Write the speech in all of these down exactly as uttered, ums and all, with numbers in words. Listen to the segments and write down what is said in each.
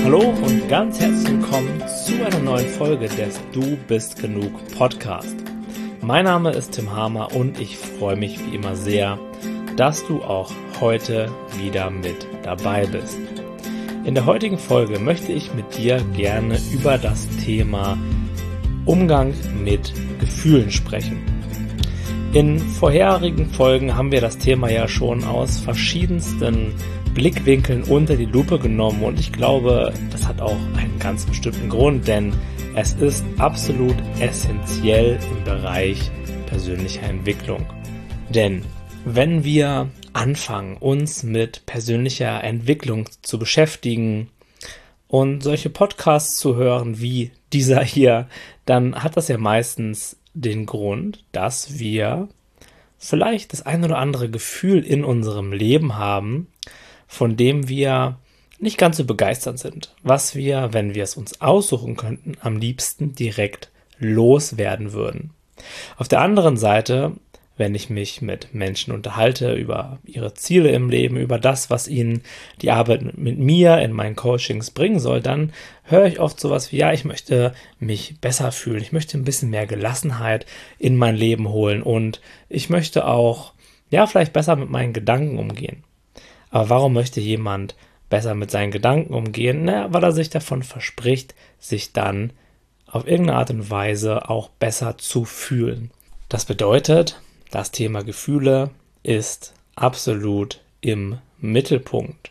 Hallo und ganz herzlich willkommen zu einer neuen Folge des Du bist genug Podcast. Mein Name ist Tim Hamer und ich freue mich wie immer sehr, dass du auch heute wieder mit dabei bist. In der heutigen Folge möchte ich mit dir gerne über das Thema Umgang mit Gefühlen sprechen. In vorherigen Folgen haben wir das Thema ja schon aus verschiedensten Blickwinkeln unter die Lupe genommen und ich glaube, das hat auch einen ganz bestimmten Grund, denn es ist absolut essentiell im Bereich persönlicher Entwicklung. Denn wenn wir anfangen, uns mit persönlicher Entwicklung zu beschäftigen und solche Podcasts zu hören wie dieser hier, dann hat das ja meistens den Grund, dass wir vielleicht das ein oder andere Gefühl in unserem Leben haben, von dem wir nicht ganz so begeistert sind, was wir, wenn wir es uns aussuchen könnten, am liebsten direkt loswerden würden. Auf der anderen Seite, wenn ich mich mit Menschen unterhalte über ihre Ziele im Leben, über das, was ihnen die Arbeit mit mir in meinen Coachings bringen soll, dann höre ich oft sowas wie, ja, ich möchte mich besser fühlen, ich möchte ein bisschen mehr Gelassenheit in mein Leben holen und ich möchte auch, ja, vielleicht besser mit meinen Gedanken umgehen. Aber warum möchte jemand besser mit seinen Gedanken umgehen? Naja, weil er sich davon verspricht, sich dann auf irgendeine Art und Weise auch besser zu fühlen. Das bedeutet, das Thema Gefühle ist absolut im Mittelpunkt.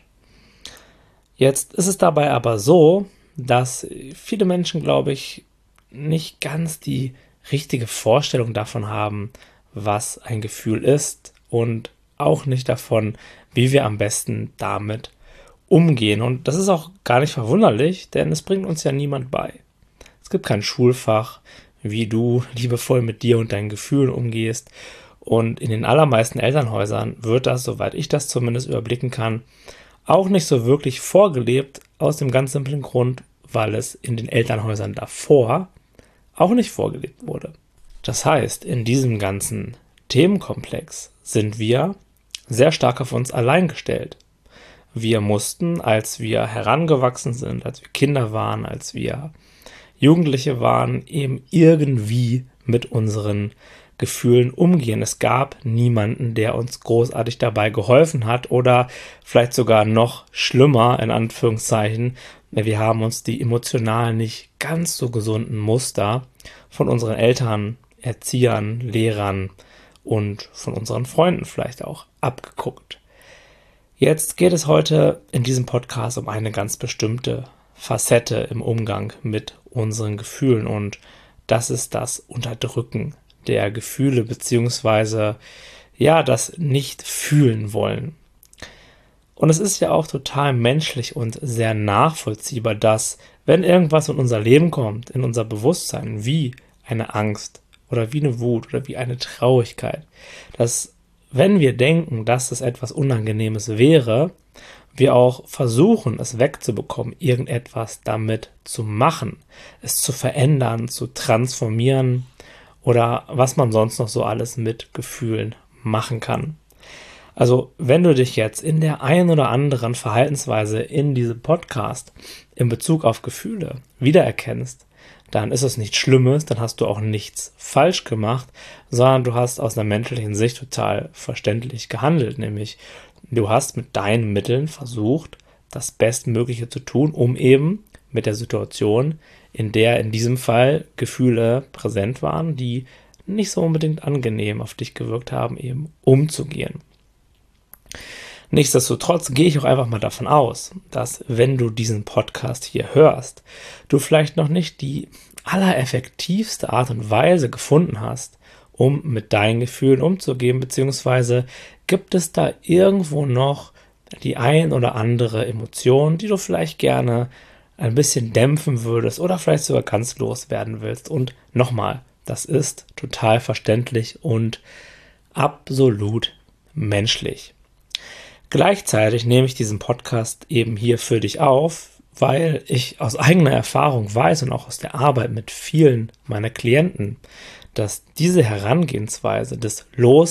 Jetzt ist es dabei aber so, dass viele Menschen, glaube ich, nicht ganz die richtige Vorstellung davon haben, was ein Gefühl ist und auch nicht davon, wie wir am besten damit umgehen. Und das ist auch gar nicht verwunderlich, denn es bringt uns ja niemand bei. Es gibt kein Schulfach, wie du liebevoll mit dir und deinen Gefühlen umgehst. Und in den allermeisten Elternhäusern wird das, soweit ich das zumindest überblicken kann, auch nicht so wirklich vorgelebt, aus dem ganz simplen Grund, weil es in den Elternhäusern davor auch nicht vorgelebt wurde. Das heißt, in diesem ganzen Themenkomplex sind wir sehr stark auf uns allein gestellt. Wir mussten, als wir herangewachsen sind, als wir Kinder waren, als wir Jugendliche waren, eben irgendwie mit unseren Gefühlen umgehen. Es gab niemanden, der uns großartig dabei geholfen hat oder vielleicht sogar noch schlimmer, in Anführungszeichen, wir haben uns die emotional nicht ganz so gesunden Muster von unseren Eltern, Erziehern, Lehrern und von unseren Freunden vielleicht auch abgeguckt. Jetzt geht es heute in diesem Podcast um eine ganz bestimmte Facette im Umgang mit unseren Gefühlen und das ist das Unterdrücken der Gefühle beziehungsweise ja, das nicht fühlen wollen. Und es ist ja auch total menschlich und sehr nachvollziehbar, dass wenn irgendwas in unser Leben kommt, in unser Bewusstsein, wie eine Angst oder wie eine Wut oder wie eine Traurigkeit, dass wenn wir denken, dass es etwas Unangenehmes wäre, wir auch versuchen, es wegzubekommen, irgendetwas damit zu machen, es zu verändern, zu transformieren oder was man sonst noch so alles mit Gefühlen machen kann. Also wenn du dich jetzt in der einen oder anderen Verhaltensweise in diesem Podcast in Bezug auf Gefühle wiedererkennst, dann ist es nichts Schlimmes, dann hast du auch nichts falsch gemacht, sondern du hast aus einer menschlichen Sicht total verständlich gehandelt, nämlich du hast mit deinen Mitteln versucht, das Bestmögliche zu tun, um eben mit der Situation, in der in diesem Fall Gefühle präsent waren, die nicht so unbedingt angenehm auf dich gewirkt haben, eben umzugehen. Nichtsdestotrotz gehe ich auch einfach mal davon aus, dass wenn du diesen Podcast hier hörst, du vielleicht noch nicht die allereffektivste Art und Weise gefunden hast, um mit deinen Gefühlen umzugehen, beziehungsweise gibt es da irgendwo noch die ein oder andere Emotion, die du vielleicht gerne ein bisschen dämpfen würdest oder vielleicht sogar ganz loswerden willst. Und nochmal, das ist total verständlich und absolut menschlich. Gleichzeitig nehme ich diesen Podcast eben hier für dich auf, weil ich aus eigener Erfahrung weiß und auch aus der Arbeit mit vielen meiner Klienten, dass diese Herangehensweise des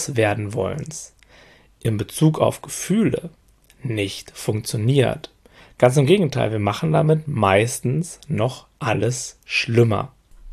Loswerdenwollens in Bezug auf Gefühle nicht funktioniert. Ganz im Gegenteil, wir machen damit meistens noch alles schlimmer.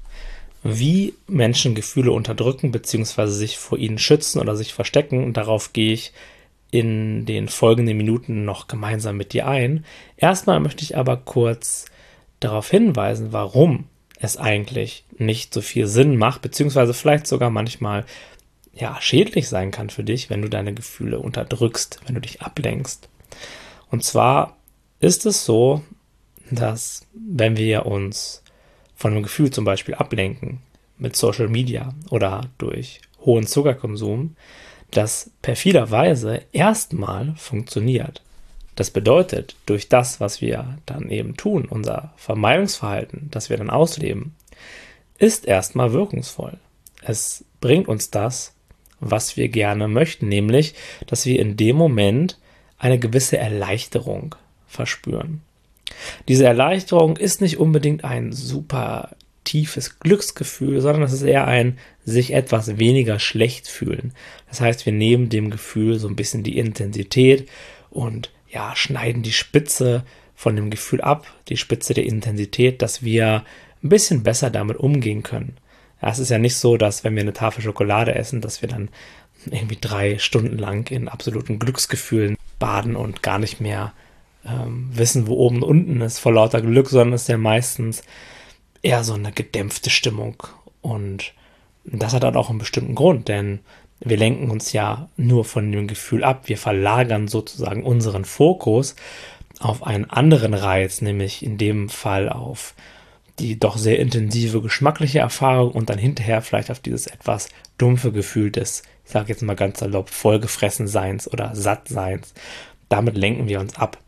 Wie Menschen Gefühle unterdrücken bzw. sich vor ihnen schützen oder sich verstecken, und darauf gehe ich in den folgenden Minuten noch gemeinsam mit dir ein. Erstmal möchte ich aber kurz darauf hinweisen, warum es eigentlich nicht so viel Sinn macht, beziehungsweise vielleicht sogar manchmal ja, schädlich sein kann für dich, wenn du deine Gefühle unterdrückst, wenn du dich ablenkst. Und zwar ist es so, dass wenn wir uns von einem Gefühl zum Beispiel ablenken, mit Social Media oder durch hohen Zuckerkonsum, das perfiderweise erstmal funktioniert. Das bedeutet, durch das, was wir dann eben tun, unser Vermeidungsverhalten, das wir dann ausleben, ist erstmal wirkungsvoll. Es bringt uns das, was wir gerne möchten, nämlich, dass wir in dem Moment eine gewisse Erleichterung verspüren. Diese Erleichterung ist nicht unbedingt ein super tiefes Glücksgefühl, sondern es ist eher ein sich etwas weniger schlecht fühlen. Das heißt, wir nehmen dem Gefühl so ein bisschen die Intensität und ja, schneiden die Spitze von dem Gefühl ab, die Spitze der Intensität, dass wir ein bisschen besser damit umgehen können. Ja, es ist ja nicht so, dass wenn wir eine Tafel Schokolade essen, dass wir dann irgendwie drei Stunden lang in absoluten Glücksgefühlen baden und gar nicht mehr ähm, wissen, wo oben und unten ist vor lauter Glück, sondern es ist ja meistens eher so eine gedämpfte Stimmung. Und das hat dann auch einen bestimmten Grund, denn wir lenken uns ja nur von dem Gefühl ab. Wir verlagern sozusagen unseren Fokus auf einen anderen Reiz, nämlich in dem Fall auf die doch sehr intensive geschmackliche Erfahrung und dann hinterher vielleicht auf dieses etwas dumpfe Gefühl des, ich sage jetzt mal ganz salopp, Vollgefressenseins oder Sattseins. Damit lenken wir uns ab.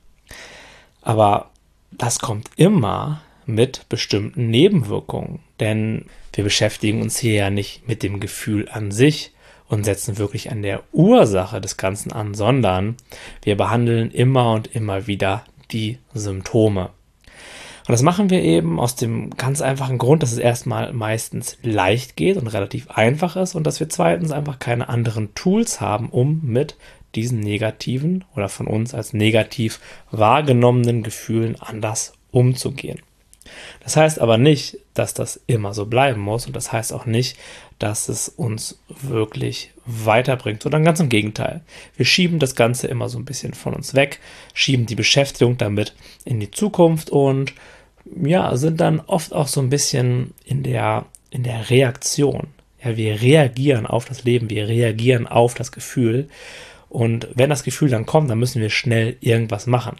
Aber das kommt immer mit bestimmten Nebenwirkungen, denn wir beschäftigen uns hier ja nicht mit dem Gefühl an sich und setzen wirklich an der Ursache des Ganzen an, sondern wir behandeln immer und immer wieder die Symptome. Und das machen wir eben aus dem ganz einfachen Grund, dass es erstmal meistens leicht geht und relativ einfach ist und dass wir zweitens einfach keine anderen Tools haben, um mit diesen negativen oder von uns als negativ wahrgenommenen Gefühlen anders umzugehen. Das heißt aber nicht, dass das immer so bleiben muss, und das heißt auch nicht, dass es uns wirklich weiterbringt, sondern ganz im Gegenteil. Wir schieben das Ganze immer so ein bisschen von uns weg, schieben die Beschäftigung damit in die Zukunft und ja, sind dann oft auch so ein bisschen in der, in der Reaktion. Ja, wir reagieren auf das Leben, wir reagieren auf das Gefühl, und wenn das Gefühl dann kommt, dann müssen wir schnell irgendwas machen.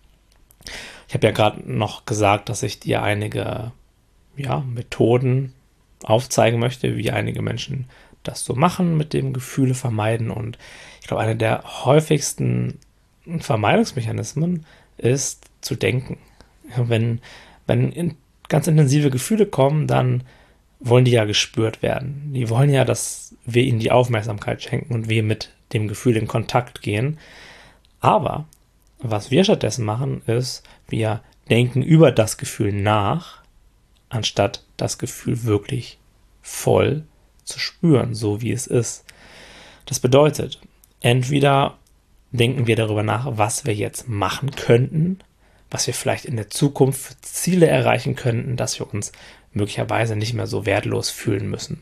Ich habe ja gerade noch gesagt, dass ich dir einige ja, Methoden aufzeigen möchte, wie einige Menschen das so machen mit dem Gefühle vermeiden. Und ich glaube, einer der häufigsten Vermeidungsmechanismen ist zu denken. Wenn, wenn in ganz intensive Gefühle kommen, dann wollen die ja gespürt werden. Die wollen ja, dass wir ihnen die Aufmerksamkeit schenken und wir mit dem Gefühl in Kontakt gehen. Aber was wir stattdessen machen, ist, wir denken über das Gefühl nach, anstatt das Gefühl wirklich voll zu spüren, so wie es ist. Das bedeutet, entweder denken wir darüber nach, was wir jetzt machen könnten, was wir vielleicht in der Zukunft für Ziele erreichen könnten, dass wir uns möglicherweise nicht mehr so wertlos fühlen müssen.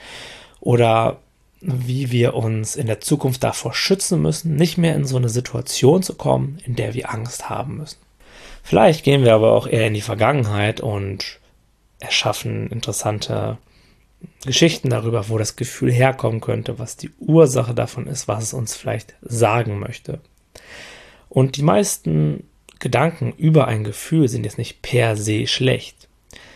Oder wie wir uns in der Zukunft davor schützen müssen, nicht mehr in so eine Situation zu kommen, in der wir Angst haben müssen. Vielleicht gehen wir aber auch eher in die Vergangenheit und erschaffen interessante Geschichten darüber, wo das Gefühl herkommen könnte, was die Ursache davon ist, was es uns vielleicht sagen möchte. Und die meisten Gedanken über ein Gefühl sind jetzt nicht per se schlecht.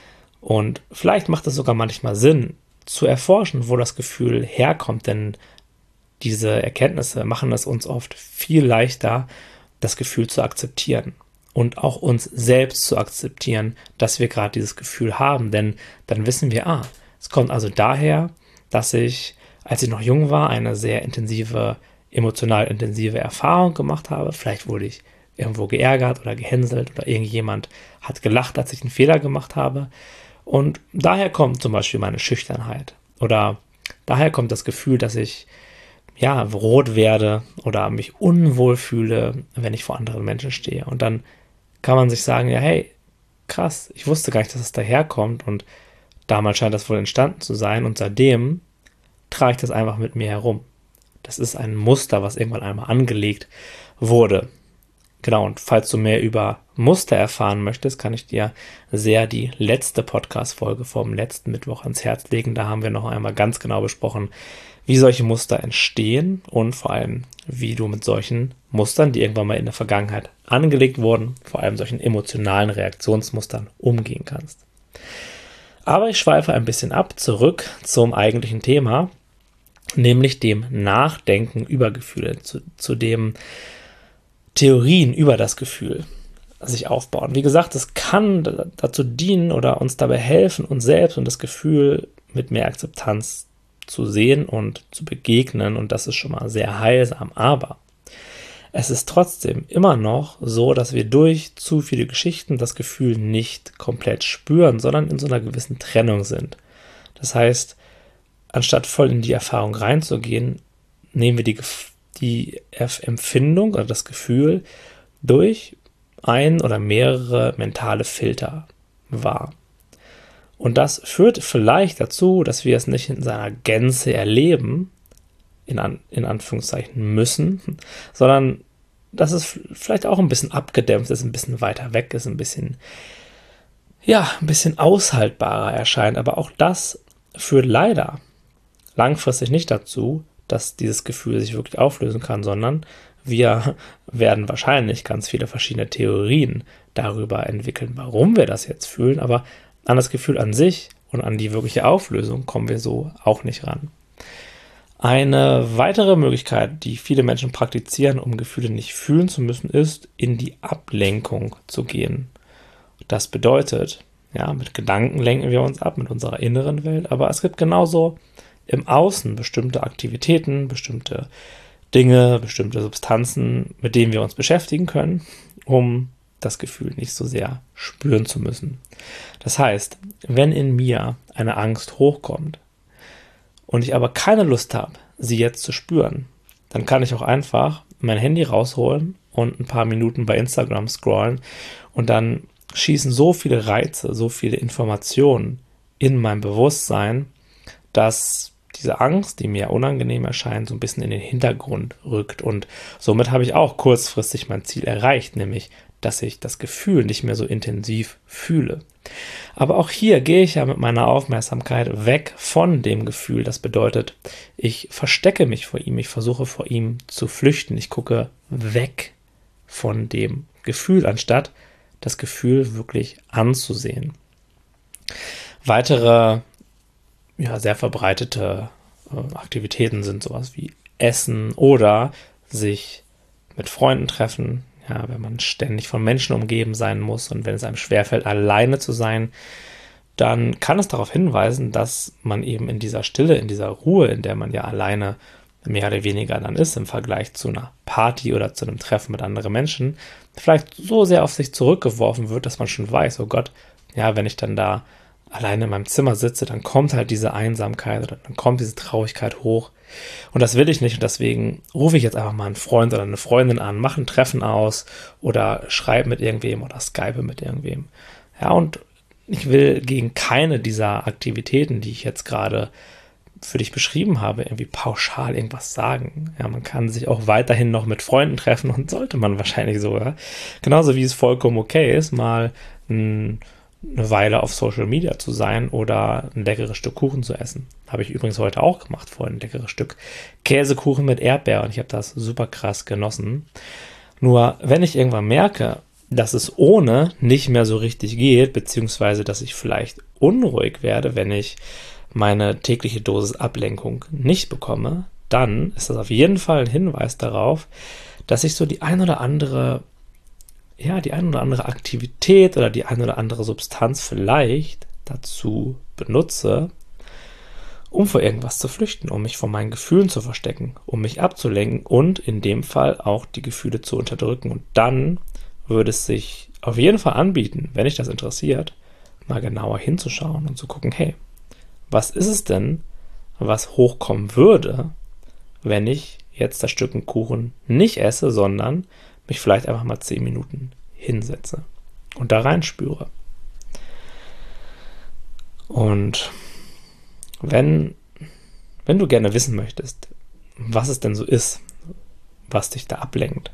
Und vielleicht macht es sogar manchmal Sinn, zu erforschen, wo das Gefühl herkommt, denn diese Erkenntnisse machen es uns oft viel leichter, das Gefühl zu akzeptieren und auch uns selbst zu akzeptieren, dass wir gerade dieses Gefühl haben, denn dann wissen wir, ah, es kommt also daher, dass ich, als ich noch jung war, eine sehr intensive, emotional intensive Erfahrung gemacht habe. Vielleicht wurde ich irgendwo geärgert oder gehänselt oder irgendjemand hat gelacht, als ich einen Fehler gemacht habe. Und daher kommt zum Beispiel meine Schüchternheit. Oder daher kommt das Gefühl, dass ich ja rot werde oder mich unwohl fühle, wenn ich vor anderen Menschen stehe. Und dann kann man sich sagen, ja hey, krass, ich wusste gar nicht, dass es daherkommt und damals scheint das wohl entstanden zu sein und seitdem trage ich das einfach mit mir herum. Das ist ein Muster, was irgendwann einmal angelegt wurde. Genau, und falls du mehr über Muster erfahren möchtest, kann ich dir sehr die letzte Podcast-Folge vom letzten Mittwoch ans Herz legen. Da haben wir noch einmal ganz genau besprochen, wie solche Muster entstehen und vor allem, wie du mit solchen Mustern, die irgendwann mal in der Vergangenheit angelegt wurden, vor allem solchen emotionalen Reaktionsmustern umgehen kannst. Aber ich schweife ein bisschen ab, zurück zum eigentlichen Thema, nämlich dem Nachdenken über Gefühle, zu, zu dem Theorien über das Gefühl sich aufbauen. Wie gesagt, es kann dazu dienen oder uns dabei helfen, uns selbst und das Gefühl mit mehr Akzeptanz zu sehen und zu begegnen und das ist schon mal sehr heilsam, aber es ist trotzdem immer noch so, dass wir durch zu viele Geschichten das Gefühl nicht komplett spüren, sondern in so einer gewissen Trennung sind. Das heißt, anstatt voll in die Erfahrung reinzugehen, nehmen wir die, die Empfindung oder das Gefühl durch ein oder mehrere mentale Filter wahr. Und das führt vielleicht dazu, dass wir es nicht in seiner Gänze erleben, in, An- in Anführungszeichen müssen, sondern dass es vielleicht auch ein bisschen abgedämpft ist, ein bisschen weiter weg ist, ein bisschen, ja, ein bisschen aushaltbarer erscheint. Aber auch das führt leider langfristig nicht dazu, dass dieses Gefühl sich wirklich auflösen kann, sondern wir werden wahrscheinlich ganz viele verschiedene Theorien darüber entwickeln, warum wir das jetzt fühlen, aber an das Gefühl an sich und an die wirkliche Auflösung kommen wir so auch nicht ran. Eine weitere Möglichkeit, die viele Menschen praktizieren, um Gefühle nicht fühlen zu müssen, ist, in die Ablenkung zu gehen. Das bedeutet, ja, mit Gedanken lenken wir uns ab, mit unserer inneren Welt, aber es gibt genauso im Außen bestimmte Aktivitäten, bestimmte Dinge, bestimmte Substanzen, mit denen wir uns beschäftigen können, um das Gefühl nicht so sehr spüren zu müssen. Das heißt, wenn in mir eine Angst hochkommt und ich aber keine Lust habe, sie jetzt zu spüren, dann kann ich auch einfach mein Handy rausholen und ein paar Minuten bei Instagram scrollen und dann schießen so viele Reize, so viele Informationen in mein Bewusstsein, dass diese Angst, die mir unangenehm erscheint, so ein bisschen in den Hintergrund rückt und somit habe ich auch kurzfristig mein Ziel erreicht, nämlich dass ich das Gefühl nicht mehr so intensiv fühle. Aber auch hier gehe ich ja mit meiner Aufmerksamkeit weg von dem Gefühl. Das bedeutet, ich verstecke mich vor ihm, ich versuche vor ihm zu flüchten. Ich gucke weg von dem Gefühl, anstatt das Gefühl wirklich anzusehen. Weitere, ja, sehr verbreitete äh, Aktivitäten sind sowas wie Essen oder sich mit Freunden treffen. Ja, wenn man ständig von Menschen umgeben sein muss und wenn es einem schwerfällt, alleine zu sein, dann kann es darauf hinweisen, dass man eben in dieser Stille, in dieser Ruhe, in der man ja alleine mehr oder weniger dann ist, im Vergleich zu einer Party oder zu einem Treffen mit anderen Menschen, vielleicht so sehr auf sich zurückgeworfen wird, dass man schon weiß, oh Gott, ja, wenn ich dann da alleine in meinem Zimmer sitze, dann kommt halt diese Einsamkeit oder dann kommt diese Traurigkeit hoch. Und das will ich nicht und deswegen rufe ich jetzt einfach mal einen Freund oder eine Freundin an, mache ein Treffen aus oder schreibe mit irgendwem oder Skype mit irgendwem. Ja, und ich will gegen keine dieser Aktivitäten, die ich jetzt gerade für dich beschrieben habe, irgendwie pauschal irgendwas sagen. Ja, man kann sich auch weiterhin noch mit Freunden treffen und sollte man wahrscheinlich sogar. Genauso wie es vollkommen okay ist, mal ein eine Weile auf Social Media zu sein oder ein leckeres Stück Kuchen zu essen. Habe ich übrigens heute auch gemacht, vorhin ein leckeres Stück Käsekuchen mit Erdbeer und ich habe das super krass genossen. Nur wenn ich irgendwann merke, dass es ohne nicht mehr so richtig geht, beziehungsweise dass ich vielleicht unruhig werde, wenn ich meine tägliche Dosis Ablenkung nicht bekomme, dann ist das auf jeden Fall ein Hinweis darauf, dass ich so die ein oder andere ja, die eine oder andere Aktivität oder die eine oder andere Substanz vielleicht dazu benutze, um vor irgendwas zu flüchten, um mich vor meinen Gefühlen zu verstecken, um mich abzulenken und in dem Fall auch die Gefühle zu unterdrücken. Und dann würde es sich auf jeden Fall anbieten, wenn dich das interessiert, mal genauer hinzuschauen und zu gucken, hey, was ist es denn, was hochkommen würde, wenn ich jetzt das Stück Kuchen nicht esse, sondern mich vielleicht einfach mal zehn Minuten hinsetze und da reinspüre. Und wenn, wenn du gerne wissen möchtest, was es denn so ist, was dich da ablenkt,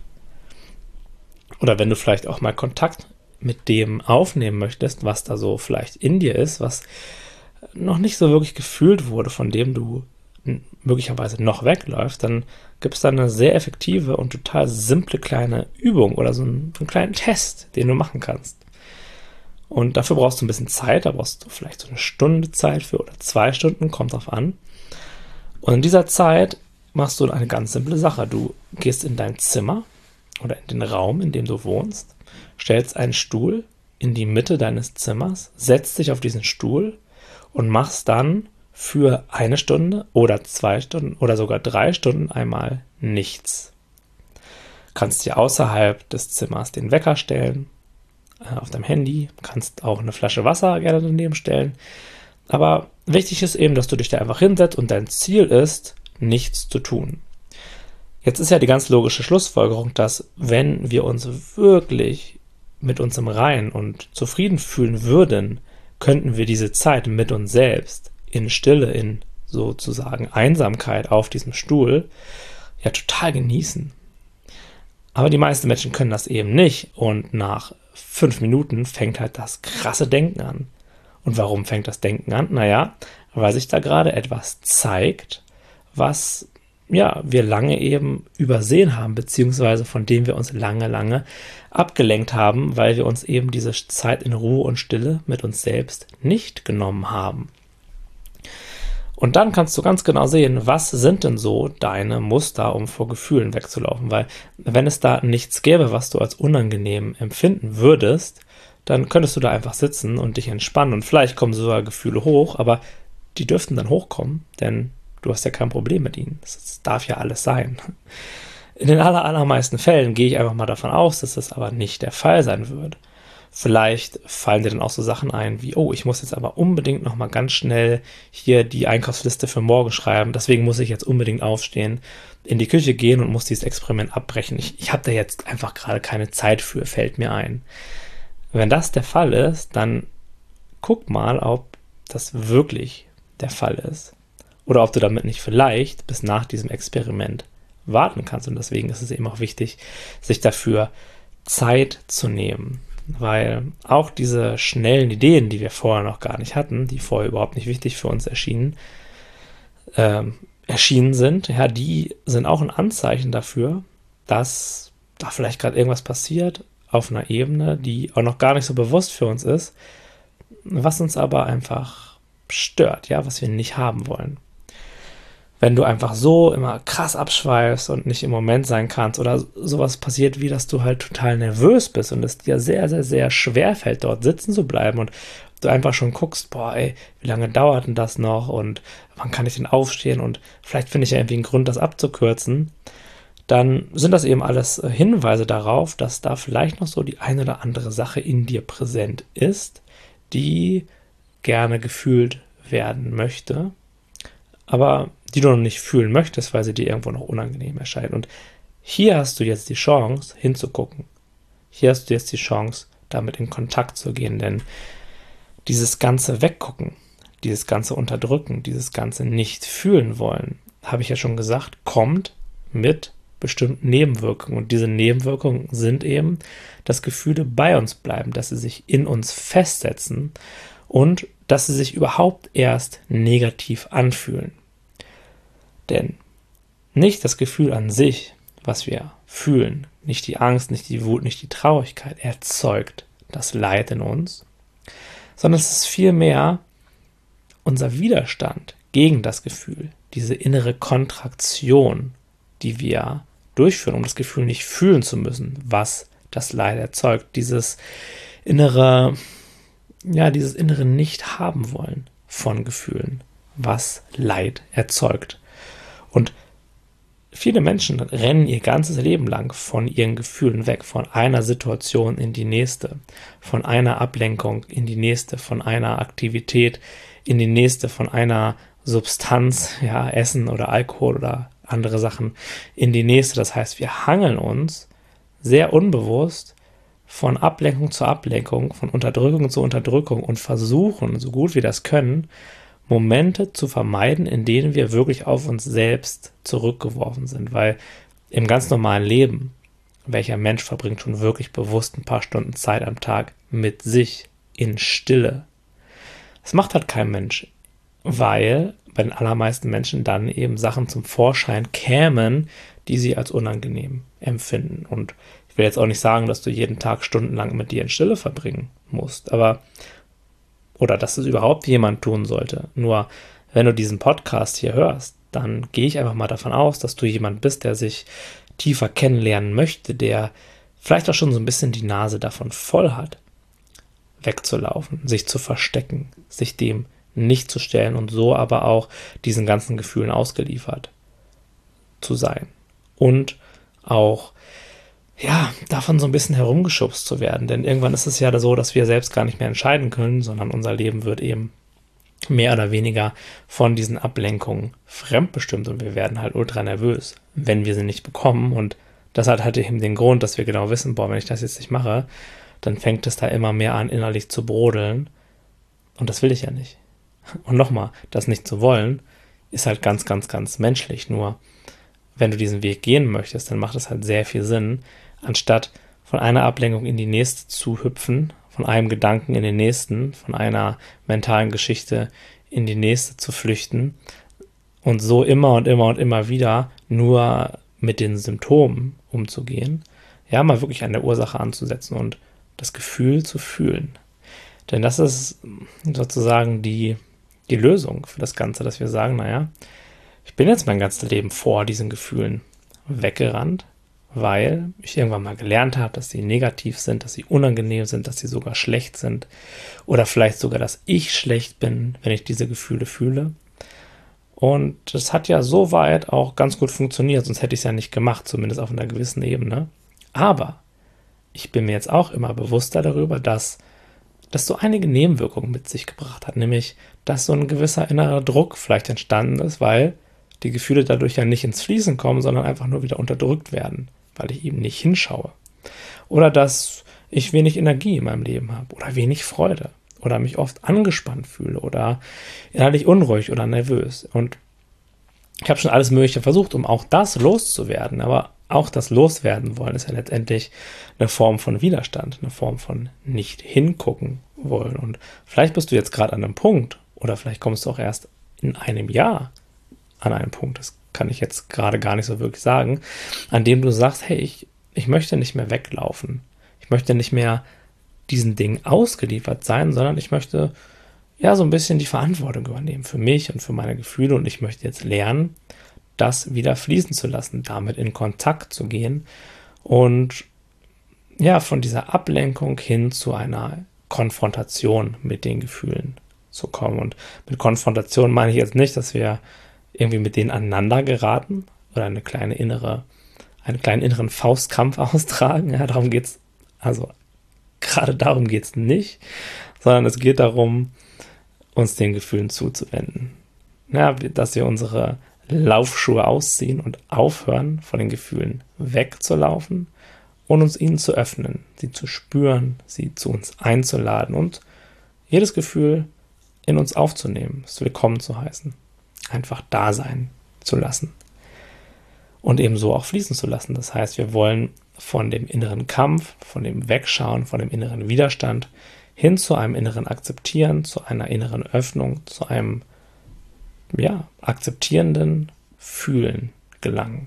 oder wenn du vielleicht auch mal Kontakt mit dem aufnehmen möchtest, was da so vielleicht in dir ist, was noch nicht so wirklich gefühlt wurde, von dem du möglicherweise noch wegläufst, dann gibt es da eine sehr effektive und total simple kleine Übung oder so einen, einen kleinen Test, den du machen kannst. Und dafür brauchst du ein bisschen Zeit, da brauchst du vielleicht so eine Stunde Zeit für oder zwei Stunden, kommt drauf an. Und in dieser Zeit machst du eine ganz simple Sache. Du gehst in dein Zimmer oder in den Raum, in dem du wohnst, stellst einen Stuhl in die Mitte deines Zimmers, setzt dich auf diesen Stuhl und machst dann für eine Stunde oder zwei Stunden oder sogar drei Stunden einmal nichts. Kannst dir außerhalb des Zimmers den Wecker stellen, äh, auf deinem Handy, kannst auch eine Flasche Wasser gerne daneben stellen. Aber wichtig ist eben, dass du dich da einfach hinsetzt und dein Ziel ist, nichts zu tun. Jetzt ist ja die ganz logische Schlussfolgerung, dass wenn wir uns wirklich mit uns im Reinen und zufrieden fühlen würden, könnten wir diese Zeit mit uns selbst in Stille, in sozusagen Einsamkeit auf diesem Stuhl ja total genießen. Aber die meisten Menschen können das eben nicht und nach fünf Minuten fängt halt das krasse Denken an. Und warum fängt das Denken an? Naja, weil sich da gerade etwas zeigt, was ja, wir lange eben übersehen haben, beziehungsweise von dem wir uns lange, lange abgelenkt haben, weil wir uns eben diese Zeit in Ruhe und Stille mit uns selbst nicht genommen haben. Und dann kannst du ganz genau sehen, was sind denn so deine Muster, um vor Gefühlen wegzulaufen, weil wenn es da nichts gäbe, was du als unangenehm empfinden würdest, dann könntest du da einfach sitzen und dich entspannen und vielleicht kommen sogar Gefühle hoch, aber die dürften dann hochkommen, denn du hast ja kein Problem mit ihnen. Das darf ja alles sein. In den aller, allermeisten Fällen gehe ich einfach mal davon aus, dass das aber nicht der Fall sein wird. Vielleicht fallen dir dann auch so Sachen ein wie, oh, ich muss jetzt aber unbedingt nochmal ganz schnell hier die Einkaufsliste für morgen schreiben, deswegen muss ich jetzt unbedingt aufstehen, in die Küche gehen und muss dieses Experiment abbrechen. Ich, ich habe da jetzt einfach gerade keine Zeit für, fällt mir ein. Wenn das der Fall ist, dann guck mal, ob das wirklich der Fall ist. Oder ob du damit nicht vielleicht bis nach diesem Experiment warten kannst. Und deswegen ist es eben auch wichtig, sich dafür Zeit zu nehmen. Weil auch diese schnellen Ideen, die wir vorher noch gar nicht hatten, die vorher überhaupt nicht wichtig für uns erschienen, ähm, erschienen sind, ja, die sind auch ein Anzeichen dafür, dass da vielleicht gerade irgendwas passiert auf einer Ebene, die auch noch gar nicht so bewusst für uns ist, was uns aber einfach stört, ja, was wir nicht haben wollen. Wenn du einfach so immer krass abschweifst und nicht im Moment sein kannst oder sowas passiert, wie dass du halt total nervös bist und es dir sehr, sehr, sehr schwer fällt, dort sitzen zu bleiben und du einfach schon guckst, boah, ey, wie lange dauert denn das noch und wann kann ich denn aufstehen und vielleicht finde ich ja irgendwie einen Grund, das abzukürzen, dann sind das eben alles Hinweise darauf, dass da vielleicht noch so die eine oder andere Sache in dir präsent ist, die gerne gefühlt werden möchte, aber die du noch nicht fühlen möchtest, weil sie dir irgendwo noch unangenehm erscheint. Und hier hast du jetzt die Chance, hinzugucken. Hier hast du jetzt die Chance, damit in Kontakt zu gehen, denn dieses ganze Weggucken, dieses ganze Unterdrücken, dieses ganze nicht fühlen wollen, habe ich ja schon gesagt, kommt mit bestimmten Nebenwirkungen. Und diese Nebenwirkungen sind eben, dass Gefühle bei uns bleiben, dass sie sich in uns festsetzen und dass sie sich überhaupt erst negativ anfühlen. Denn nicht das Gefühl an sich, was wir fühlen, nicht die Angst, nicht die Wut, nicht die Traurigkeit, erzeugt das Leid in uns, sondern es ist vielmehr unser Widerstand gegen das Gefühl, diese innere Kontraktion, die wir durchführen, um das Gefühl nicht fühlen zu müssen, was das Leid erzeugt, dieses innere, ja, dieses innere Nicht-Haben-Wollen von Gefühlen, was Leid erzeugt. Und viele Menschen rennen ihr ganzes Leben lang von ihren Gefühlen weg, von einer Situation in die nächste, von einer Ablenkung in die nächste, von einer Aktivität in die nächste, von einer Substanz, ja, Essen oder Alkohol oder andere Sachen in die nächste. Das heißt, wir hangeln uns sehr unbewusst von Ablenkung zu Ablenkung, von Unterdrückung zu Unterdrückung und versuchen, so gut wir das können, Momente zu vermeiden, in denen wir wirklich auf uns selbst zurückgeworfen sind. Weil im ganz normalen Leben, welcher Mensch verbringt schon wirklich bewusst ein paar Stunden Zeit am Tag mit sich in Stille? Das macht halt kein Mensch, weil bei den allermeisten Menschen dann eben Sachen zum Vorschein kämen, die sie als unangenehm empfinden. Und ich will jetzt auch nicht sagen, dass du jeden Tag stundenlang mit dir in Stille verbringen musst, aber oder dass es überhaupt jemand tun sollte. Nur wenn du diesen Podcast hier hörst, dann gehe ich einfach mal davon aus, dass du jemand bist, der sich tiefer kennenlernen möchte, der vielleicht auch schon so ein bisschen die Nase davon voll hat, wegzulaufen, sich zu verstecken, sich dem nicht zu stellen und so aber auch diesen ganzen Gefühlen ausgeliefert zu sein. Und auch, ja, davon so ein bisschen herumgeschubst zu werden. Denn irgendwann ist es ja so, dass wir selbst gar nicht mehr entscheiden können, sondern unser Leben wird eben mehr oder weniger von diesen Ablenkungen fremdbestimmt und wir werden halt ultra nervös, wenn wir sie nicht bekommen. Und das hat halt eben den Grund, dass wir genau wissen, boah, wenn ich das jetzt nicht mache, dann fängt es da immer mehr an, innerlich zu brodeln. Und das will ich ja nicht. Und nochmal, das nicht zu wollen, ist halt ganz, ganz, ganz menschlich. Nur, wenn du diesen Weg gehen möchtest, dann macht es halt sehr viel Sinn, anstatt von einer Ablenkung in die nächste zu hüpfen, von einem Gedanken in den nächsten, von einer mentalen Geschichte in die nächste zu flüchten und so immer und immer und immer wieder nur mit den Symptomen umzugehen, ja, mal wirklich an der Ursache anzusetzen und das Gefühl zu fühlen. Denn das ist sozusagen die, die Lösung für das Ganze, dass wir sagen, naja, ich bin jetzt mein ganzes Leben vor diesen Gefühlen weggerannt, weil ich irgendwann mal gelernt habe, dass sie negativ sind, dass sie unangenehm sind, dass sie sogar schlecht sind oder vielleicht sogar, dass ich schlecht bin, wenn ich diese Gefühle fühle. Und das hat ja soweit auch ganz gut funktioniert, sonst hätte ich es ja nicht gemacht, zumindest auf einer gewissen Ebene. Aber ich bin mir jetzt auch immer bewusster darüber, dass das so einige Nebenwirkungen mit sich gebracht hat, nämlich, dass so ein gewisser innerer Druck vielleicht entstanden ist, weil die Gefühle dadurch ja nicht ins Fließen kommen, sondern einfach nur wieder unterdrückt werden, weil ich eben nicht hinschaue. Oder dass ich wenig Energie in meinem Leben habe oder wenig Freude oder mich oft angespannt fühle oder innerlich unruhig oder nervös. Und ich habe schon alles Mögliche versucht, um auch das loszuwerden, aber auch das Loswerden wollen ist ja letztendlich eine Form von Widerstand, eine Form von nicht hingucken wollen. Und vielleicht bist du jetzt gerade an einem Punkt oder vielleicht kommst du auch erst in einem Jahr an einen Punkt, das kann ich jetzt gerade gar nicht so wirklich sagen, an dem du sagst, hey, ich, ich möchte nicht mehr weglaufen. Ich möchte nicht mehr diesen Dingen ausgeliefert sein, sondern ich möchte ja so ein bisschen die Verantwortung übernehmen für mich und für meine Gefühle und ich möchte jetzt lernen, das wieder fließen zu lassen, damit in Kontakt zu gehen und ja, von dieser Ablenkung hin zu einer Konfrontation mit den Gefühlen zu kommen. Und mit Konfrontation meine ich jetzt nicht, dass wir irgendwie mit denen aneinander geraten oder eine kleine innere, einen kleinen inneren Faustkampf austragen. Ja, darum geht's, also gerade darum geht's nicht, sondern es geht darum, uns den Gefühlen zuzuwenden. Ja, dass wir unsere Laufschuhe ausziehen und aufhören, von den Gefühlen wegzulaufen und uns ihnen zu öffnen, sie zu spüren, sie zu uns einzuladen und jedes Gefühl in uns aufzunehmen, es willkommen zu heißen. Einfach da sein zu lassen und ebenso auch fließen zu lassen. Das heißt, wir wollen von dem inneren Kampf, von dem Wegschauen, von dem inneren Widerstand hin zu einem inneren Akzeptieren, zu einer inneren Öffnung, zu einem ja, akzeptierenden Fühlen gelangen.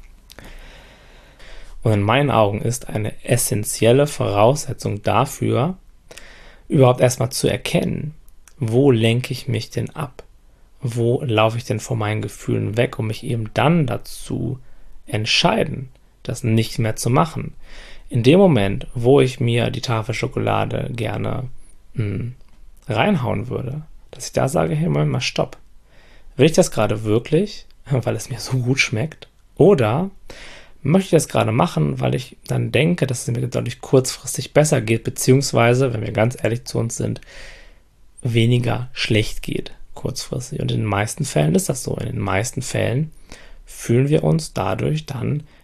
Und in meinen Augen ist eine essentielle Voraussetzung dafür, überhaupt erstmal zu erkennen, wo lenke ich mich denn ab? Wo laufe ich denn von meinen Gefühlen weg, um mich eben dann dazu entscheiden, das nicht mehr zu machen. In dem Moment, wo ich mir die Tafel Schokolade gerne mh, reinhauen würde, dass ich da sage, hey, Moment mal, stopp. Will ich das gerade wirklich, weil es mir so gut schmeckt? Oder möchte ich das gerade machen, weil ich dann denke, dass es mir dadurch kurzfristig besser geht, beziehungsweise, wenn wir ganz ehrlich zu uns sind, weniger schlecht geht kurzfristig. Und in den meisten Fällen ist das so. In den meisten Fällen fühlen wir uns dadurch dann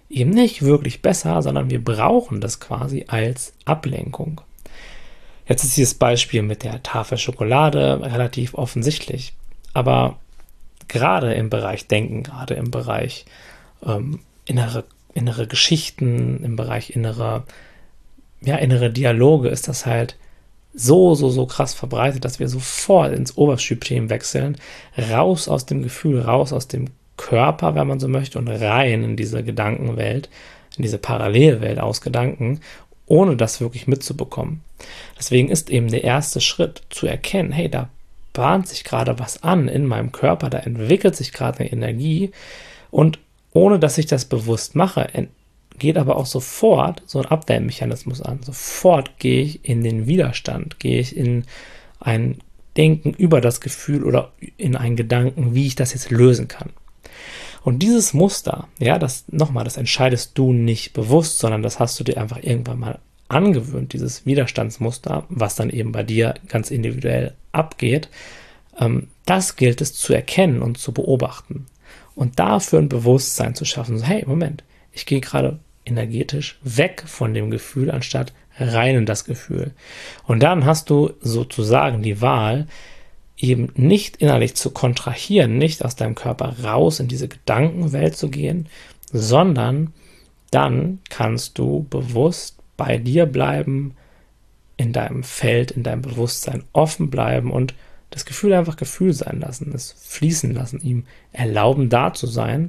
eben nicht wirklich besser, sondern wir brauchen das quasi als Ablenkung. Jetzt ist dieses Beispiel mit der Tafel Schokolade relativ offensichtlich, aber gerade im Bereich Denken, gerade im Bereich ähm, innere, innere Geschichten, im Bereich innere, ja, innere Dialoge ist das halt so, so, so krass verbreitet, dass wir sofort ins Obersystem wechseln, raus aus dem Gefühl, raus aus dem Körper, wenn man so möchte, und rein in diese Gedankenwelt, in diese Parallelwelt aus Gedanken, ohne das wirklich mitzubekommen. Deswegen ist eben der erste Schritt zu erkennen, hey, da bahnt sich gerade was an in meinem Körper, da entwickelt sich gerade eine Energie, und ohne dass ich das bewusst mache, geht aber auch sofort so ein Abwehrmechanismus an. Sofort gehe ich in den Widerstand, gehe ich in ein Denken über das Gefühl oder in einen Gedanken, wie ich das jetzt lösen kann. Und dieses Muster, ja, das nochmal, das entscheidest du nicht bewusst, sondern das hast du dir einfach irgendwann mal angewöhnt, dieses Widerstandsmuster, was dann eben bei dir ganz individuell abgeht, ähm, das gilt es zu erkennen und zu beobachten. Und dafür ein Bewusstsein zu schaffen, so, hey, Moment, ich gehe gerade energetisch weg von dem Gefühl, anstatt rein in das Gefühl. Und dann hast du sozusagen die Wahl, eben nicht innerlich zu kontrahieren, nicht aus deinem Körper raus in diese Gedankenwelt zu gehen, sondern dann kannst du bewusst bei dir bleiben, in deinem Feld, in deinem Bewusstsein offen bleiben und das Gefühl einfach Gefühl sein lassen, es fließen lassen, ihm erlauben, da zu sein.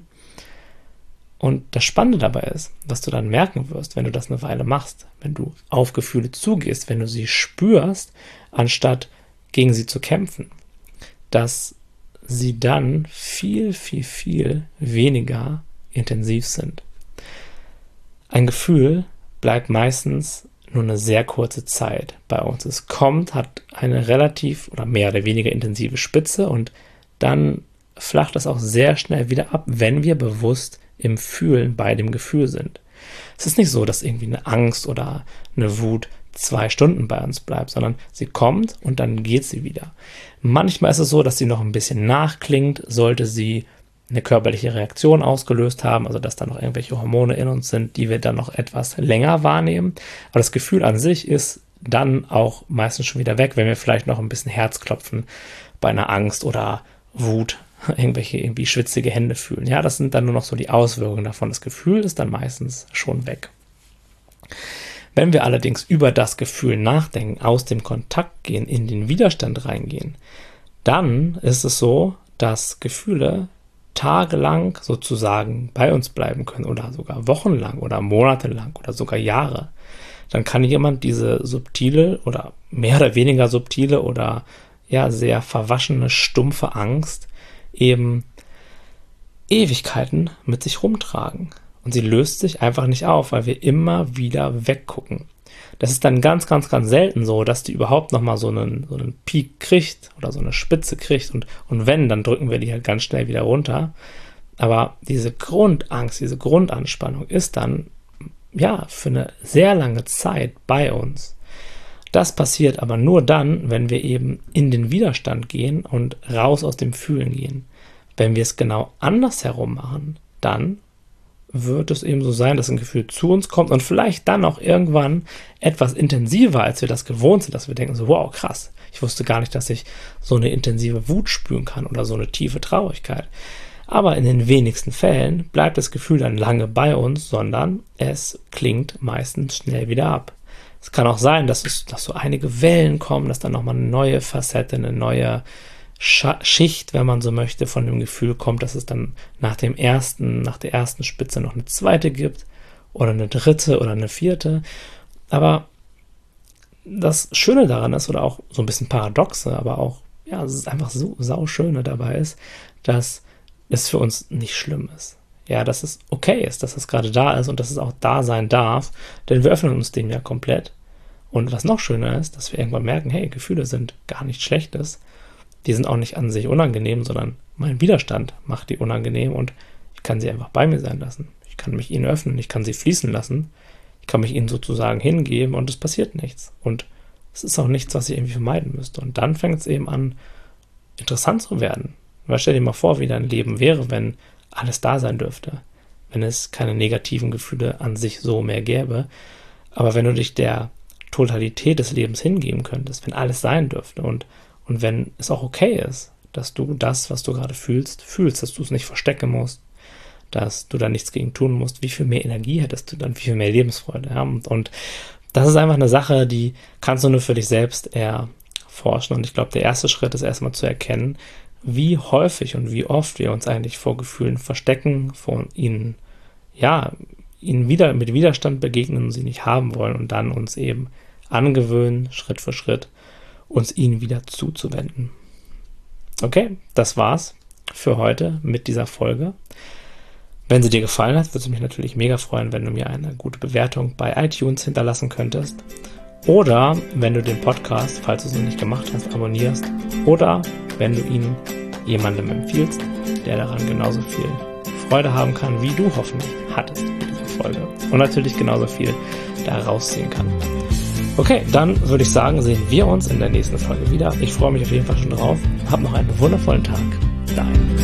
Und das Spannende dabei ist, was du dann merken wirst, wenn du das eine Weile machst, wenn du auf Gefühle zugehst, wenn du sie spürst, anstatt gegen sie zu kämpfen, dass sie dann viel, viel, viel weniger intensiv sind. Ein Gefühl bleibt meistens nur eine sehr kurze Zeit bei uns. Es kommt, hat eine relativ oder mehr oder weniger intensive Spitze und dann flacht es auch sehr schnell wieder ab, wenn wir bewusst im Fühlen bei dem Gefühl sind. Es ist nicht so, dass irgendwie eine Angst oder eine Wut zwei Stunden bei uns bleibt, sondern sie kommt und dann geht sie wieder. Manchmal ist es so, dass sie noch ein bisschen nachklingt, sollte sie eine körperliche Reaktion ausgelöst haben, also dass da noch irgendwelche Hormone in uns sind, die wir dann noch etwas länger wahrnehmen. Aber das Gefühl an sich ist dann auch meistens schon wieder weg, wenn wir vielleicht noch ein bisschen Herzklopfen bei einer Angst oder Wut, irgendwelche irgendwie schwitzige Hände fühlen. Ja, das sind dann nur noch so die Auswirkungen davon. Das Gefühl ist dann meistens schon weg. Wenn wir allerdings über das Gefühl nachdenken, aus dem Kontakt gehen, in den Widerstand reingehen, dann ist es so, dass Gefühle tagelang sozusagen bei uns bleiben können oder sogar wochenlang oder monatelang oder sogar Jahre. Dann kann jemand diese subtile oder mehr oder weniger subtile oder ja sehr verwaschene, stumpfe Angst eben Ewigkeiten mit sich rumtragen. Und sie löst sich einfach nicht auf, weil wir immer wieder weggucken. Das ist dann ganz, ganz, ganz selten so, dass die überhaupt nochmal so einen, so einen Peak kriegt oder so eine Spitze kriegt. Und, und wenn, dann drücken wir die halt ganz schnell wieder runter. Aber diese Grundangst, diese Grundanspannung ist dann, ja, für eine sehr lange Zeit bei uns. Das passiert aber nur dann, wenn wir eben in den Widerstand gehen und raus aus dem Fühlen gehen. Wenn wir es genau andersherum machen, dann wird es eben so sein, dass ein Gefühl zu uns kommt und vielleicht dann auch irgendwann etwas intensiver, als wir das gewohnt sind, dass wir denken so, wow, krass, ich wusste gar nicht, dass ich so eine intensive Wut spüren kann oder so eine tiefe Traurigkeit. Aber in den wenigsten Fällen bleibt das Gefühl dann lange bei uns, sondern es klingt meistens schnell wieder ab. Es kann auch sein, dass, es, dass so einige Wellen kommen, dass dann nochmal eine neue Facette, eine neue Schicht, wenn man so möchte, von dem Gefühl kommt, dass es dann nach dem ersten, nach der ersten Spitze noch eine zweite gibt oder eine dritte oder eine vierte. Aber das Schöne daran ist, oder auch so ein bisschen Paradoxe, aber auch, ja, es ist einfach so sauschöne dabei ist, dass es für uns nicht schlimm ist. Ja, dass es okay ist, dass es gerade da ist und dass es auch da sein darf, denn wir öffnen uns dem ja komplett. Und was noch schöner ist, dass wir irgendwann merken, hey, Gefühle sind gar nichts Schlechtes. Die sind auch nicht an sich unangenehm, sondern mein Widerstand macht die unangenehm und ich kann sie einfach bei mir sein lassen. Ich kann mich ihnen öffnen, ich kann sie fließen lassen, ich kann mich ihnen sozusagen hingeben und es passiert nichts. Und es ist auch nichts, was ich irgendwie vermeiden müsste. Und dann fängt es eben an, interessant zu werden. Weil stell dir mal vor, wie dein Leben wäre, wenn alles da sein dürfte. wenn es keine negativen Gefühle an sich so mehr gäbe. Aber wenn du dich der Totalität des Lebens hingeben könntest, wenn alles sein dürfte und, und wenn es auch okay ist, dass du das, was du gerade fühlst, fühlst, dass du es nicht verstecken musst, dass du da nichts gegen tun musst, wie viel mehr Energie hättest du dann, wie viel mehr Lebensfreude. Ja? Und, und das ist einfach eine Sache, die kannst du nur für dich selbst erforschen. Und ich glaube, der erste Schritt ist erstmal zu erkennen, wie häufig und wie oft wir uns eigentlich vor Gefühlen verstecken, vor ihnen, ja, ihnen wieder mit Widerstand begegnen und sie nicht haben wollen und dann uns eben angewöhnen, Schritt für Schritt, uns ihnen wieder zuzuwenden. Okay, das war's für heute mit dieser Folge. Wenn sie dir gefallen hat, würde es mich natürlich mega freuen, wenn du mir eine gute Bewertung bei iTunes hinterlassen könntest. Oder wenn du den Podcast, falls du es noch nicht gemacht hast, abonnierst. Oder wenn du ihn jemandem empfiehlst, der daran genauso viel Freude haben kann, wie du hoffentlich hattest mit dieser Folge. Und natürlich genauso viel da rausziehen kann. Okay, dann würde ich sagen, sehen wir uns in der nächsten Folge wieder. Ich freue mich auf jeden Fall schon drauf. Hab noch einen wundervollen Tag. Dein